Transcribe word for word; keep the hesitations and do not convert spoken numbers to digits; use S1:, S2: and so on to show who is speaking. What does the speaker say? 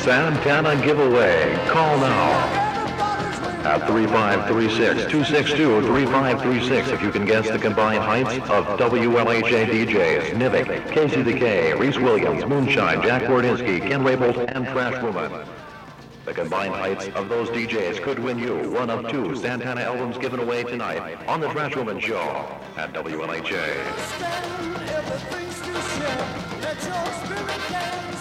S1: Santana giveaway. Call now at three five three six, two six two, three five three six if you can guess the combined heights of W L H A D Js Nivik, Casey the K, Reese Williams, Moonshine, Jack Wardinski, Ken Raybold, and Trash Woman. The combined heights of those D Js could win you one of two Santana albums given away tonight on the Trash Woman Show at W L H A.